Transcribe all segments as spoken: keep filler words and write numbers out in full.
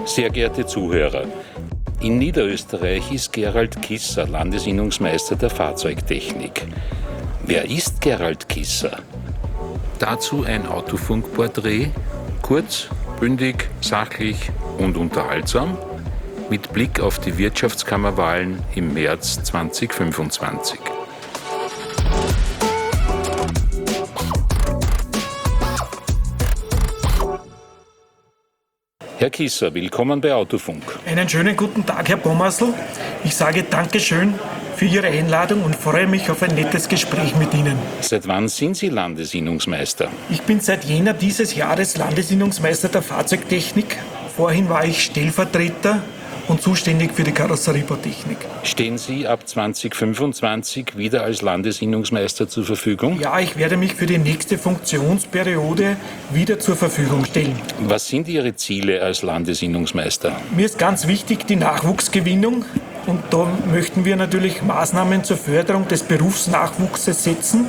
Sehr geehrte Zuhörer, in Niederösterreich ist Gerald Kisser Landesinnungsmeister der Fahrzeugtechnik. Wer ist Gerald Kisser? Dazu ein Autofunkporträt, kurz, bündig, sachlich und unterhaltsam, mit Blick auf die Wirtschaftskammerwahlen im März zweitausendfünfundzwanzig. Herr Kisser, willkommen bei Autofunk. Einen schönen guten Tag, Herr Bommersl. Ich sage Dankeschön für Ihre Einladung und freue mich auf ein nettes Gespräch mit Ihnen. Seit wann sind Sie Landesinnungsmeister? Ich bin seit Jänner dieses Jahres Landesinnungsmeister der Fahrzeugtechnik. Vorhin war ich Stellvertreter und zuständig für die Karosseriebautechnik. Stehen Sie ab zweitausendfünfundzwanzig wieder als Landesinnungsmeister zur Verfügung? Ja, ich werde mich für die nächste Funktionsperiode wieder zur Verfügung stellen. Was sind Ihre Ziele als Landesinnungsmeister? Mir ist ganz wichtig die Nachwuchsgewinnung. Und da möchten wir natürlich Maßnahmen zur Förderung des Berufsnachwuchses setzen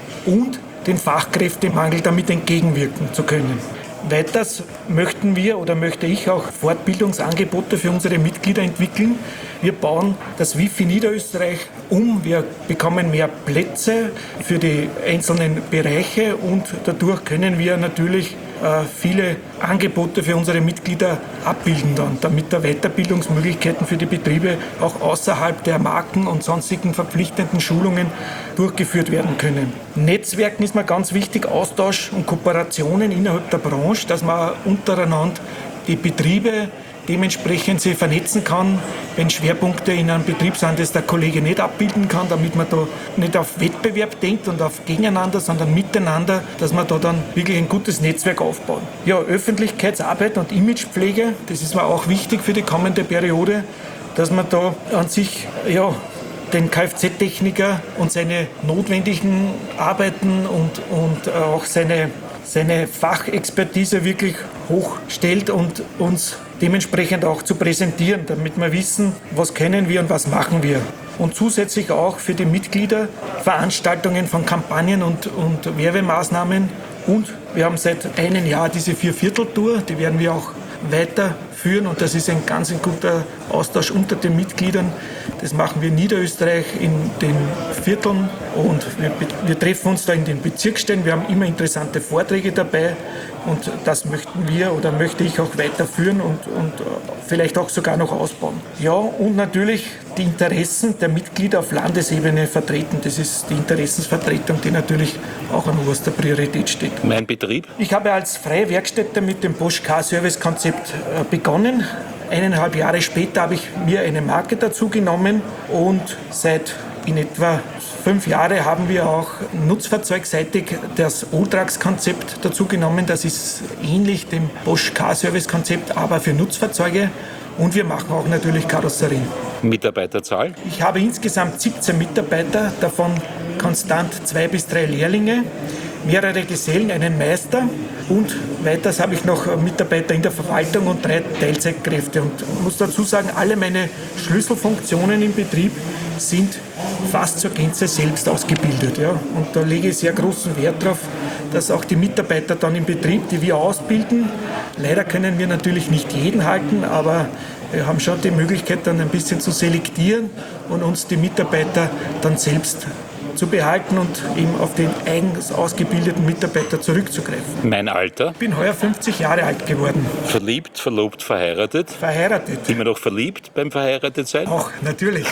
und den Fachkräftemangel damit entgegenwirken zu können. Weiters möchten wir oder möchte ich auch Fortbildungsangebote für unsere Mitglieder entwickeln. Wir bauen das W I F in Niederösterreich um. Wir bekommen mehr Plätze für die einzelnen Bereiche und dadurch können wir natürlich äh, viele Angebote für unsere Mitglieder abbilden, dann, damit da Weiterbildungsmöglichkeiten für die Betriebe auch außerhalb der Marken und sonstigen verpflichtenden Schulungen durchgeführt werden können. Netzwerken ist mir ganz wichtig, Austausch und Kooperationen innerhalb der Branche, dass man untereinander die Betriebe dementsprechend sie vernetzen kann, wenn Schwerpunkte in einem Betrieb sind, das der Kollege nicht abbilden kann, damit man da nicht auf Wettbewerb denkt und auf Gegeneinander, sondern miteinander, dass man da dann wirklich ein gutes Netzwerk aufbauen. Ja, Öffentlichkeitsarbeit und Imagepflege, das ist mir auch wichtig für die kommende Periode, dass man da an sich, ja, den Kfz-Techniker und seine notwendigen Arbeiten und, und auch seine, seine Fachexpertise wirklich hochstellt und uns dementsprechend auch zu präsentieren, damit wir wissen, was können wir und was machen wir. Und zusätzlich auch für die Mitglieder Veranstaltungen von Kampagnen und, und Werbemaßnahmen. Und wir haben seit einem Jahr diese Vierviertel-Tour, die werden wir auch weiterführen und das ist ein ganz ein guter Austausch unter den Mitgliedern. Das machen wir in Niederösterreich in den Vierteln und wir, wir treffen uns da in den Bezirksstellen. Wir haben immer interessante Vorträge dabei und das möchten wir oder möchte ich auch weiterführen und, und vielleicht auch sogar noch ausbauen. Ja, und natürlich die Interessen der Mitglieder auf Landesebene vertreten. Das ist die Interessensvertretung, die natürlich auch an oberster Priorität steht. Mein Betrieb? Ich habe als freie Werkstätte mit dem Bosch Car-Service-Konzept begonnen. Eineinhalb Jahre später habe ich mir eine Marke dazu genommen und seit in etwa fünf Jahren haben wir auch nutzfahrzeugseitig das Oltrax-Konzept dazu genommen. Das ist ähnlich dem Bosch Car-Service-Konzept, aber für Nutzfahrzeuge. Und wir machen auch natürlich Karosserien. Mitarbeiterzahl? Ich habe insgesamt siebzehn Mitarbeiter, davon konstant zwei bis drei Lehrlinge, mehrere Gesellen, einen Meister und weiters habe ich noch Mitarbeiter in der Verwaltung und drei Teilzeitkräfte. Und ich muss dazu sagen, alle meine Schlüsselfunktionen im Betrieb sind fast zur Gänze selbst ausgebildet. Ja. Und da lege ich sehr großen Wert darauf, dass auch die Mitarbeiter dann im Betrieb, die wir ausbilden, leider können wir natürlich nicht jeden halten, aber wir haben schon die Möglichkeit, dann ein bisschen zu selektieren und uns die Mitarbeiter dann selbst zu behalten und eben auf den eigens ausgebildeten Mitarbeiter zurückzugreifen. Mein Alter? Ich bin heuer fünfzig Jahre alt geworden. Verliebt, verlobt, verheiratet? Verheiratet. Immer noch verliebt beim Verheiratetsein? Auch, natürlich.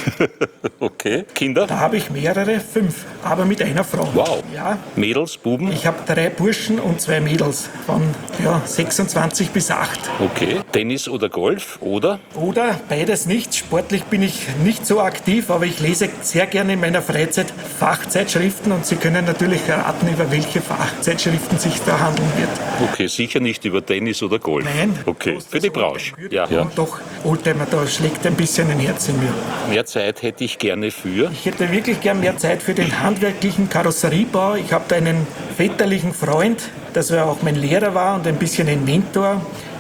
Okay. Kinder? Da habe ich mehrere, fünf, aber mit einer Frau. Wow. Ja. Mädels, Buben? Ich habe drei Burschen und zwei Mädels von ja, sechsundzwanzig bis acht. Okay. Tennis oder Golf? Oder? Oder beides nicht. Sportlich bin ich nicht so aktiv, aber ich lese sehr gerne in meiner Freizeit Fachzeitschriften und Sie können natürlich erraten, über welche Fachzeitschriften sich da handeln wird. Okay, sicher nicht über Tennis oder Golf. Nein. Okay, für die Branche. Ja. Ja. Und doch, Oldtimer, da schlägt ein bisschen ein Herz in mir. Mehr Zeit hätte ich gerne für? Ich hätte wirklich gern mehr Zeit für den handwerklichen Karosseriebau. Ich habe da einen väterlichen Freund, das auch mein Lehrer war und ein bisschen ein Mentor.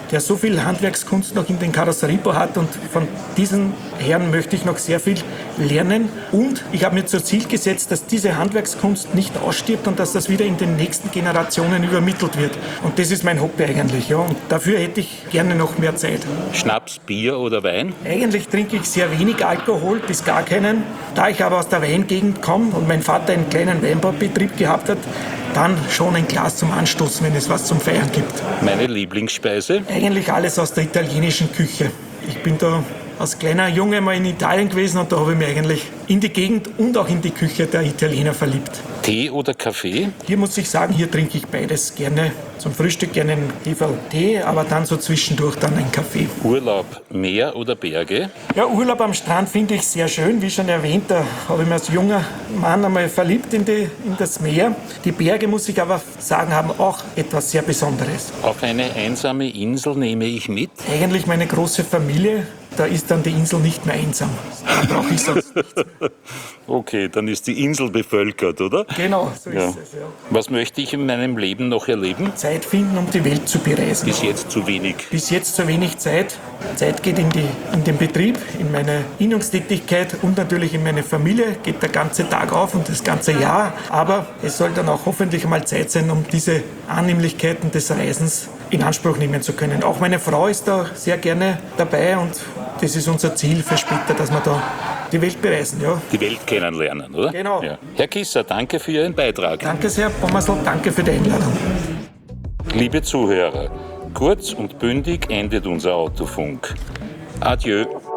der so viel Handwerkskunst noch in den Karosseriebau hat, und von diesen Herren möchte ich noch sehr viel lernen. Und ich habe mir zum Ziel gesetzt, dass diese Handwerkskunst nicht ausstirbt und dass das wieder in den nächsten Generationen übermittelt wird. Und das ist mein Hobby eigentlich. Ja. Und dafür hätte ich gerne noch mehr Zeit. Schnaps, Bier oder Wein? Eigentlich trinke ich sehr wenig Alkohol, bis gar keinen. Da ich aber aus der Weingegend komme und mein Vater einen kleinen Weinbaubetrieb gehabt hat, dann schon ein Glas zum Anstoßen, wenn es was zum Feiern gibt. Meine Lieblingsspeise? Eigentlich alles aus der italienischen Küche. Ich bin da als kleiner Junge mal in Italien gewesen und da habe ich mich eigentlich in die Gegend und auch in die Küche der Italiener verliebt. Tee oder Kaffee? Hier muss ich sagen, hier trinke ich beides gerne. Zum Frühstück gerne einen Heferl-Tee, aber dann so zwischendurch dann einen Kaffee. Urlaub, Meer oder Berge? Ja, Urlaub am Strand finde ich sehr schön. Wie schon erwähnt, da habe ich mich als junger Mann einmal verliebt in, die, in das Meer. Die Berge, muss ich aber sagen, haben auch etwas sehr Besonderes. Auf eine einsame Insel nehme ich mit? Eigentlich meine große Familie. Da ist dann die Insel nicht mehr einsam. Da brauche ich sonst nichts mehr. Okay, dann ist die Insel bevölkert, oder? Genau, so Ja. ist es. Ja. Was möchte ich in meinem Leben noch erleben? Zeit finden, um die Welt zu bereisen. Bis jetzt zu wenig. Bis jetzt zu wenig Zeit. Zeit geht in, die, in den Betrieb, in meine Innungstätigkeit und natürlich in meine Familie. Geht der ganze Tag auf und das ganze Jahr. Aber es soll dann auch hoffentlich mal Zeit sein, um diese Annehmlichkeiten des Reisens in Anspruch nehmen zu können. Auch meine Frau ist da sehr gerne dabei und das ist unser Ziel für später, dass wir da die Welt bereisen. Ja. Die Welt kennenlernen, oder? Genau. Ja. Herr Kisser, danke für Ihren Beitrag. Danke sehr, Pommersl, danke für die Einladung. Liebe Zuhörer, kurz und bündig endet unser Autofunk. Adieu.